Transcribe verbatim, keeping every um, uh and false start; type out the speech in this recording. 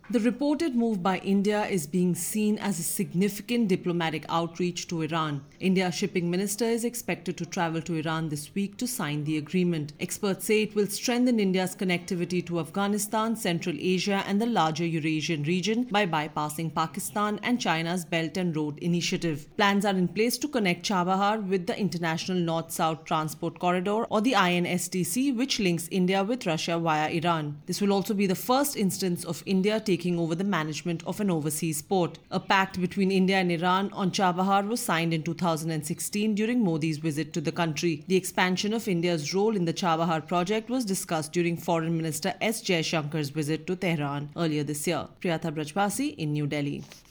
The reported move by India is being seen as a significant diplomatic outreach to Iran. India's shipping minister is expected to travel to Iran this week to sign the agreement. Experts say it will strengthen India's connectivity to Afghanistan, Central Asia, and the larger Eurasian region by bypassing Pakistan and China's Belt and Road Initiative. Plans are in place to connect Chabahar with the International North-South Transport Corridor, or the I N S T C, which links India with Russia via Iran. This will also be the first instance of India taking taking over the management of an overseas port. A pact between India and Iran on Chabahar was signed in two thousand sixteen during Modi's visit to the country. The expansion of India's role in the Chabahar project was discussed during Foreign Minister S. Jaishankar's visit to Tehran earlier this year. Priyatha Brajbasi in New Delhi.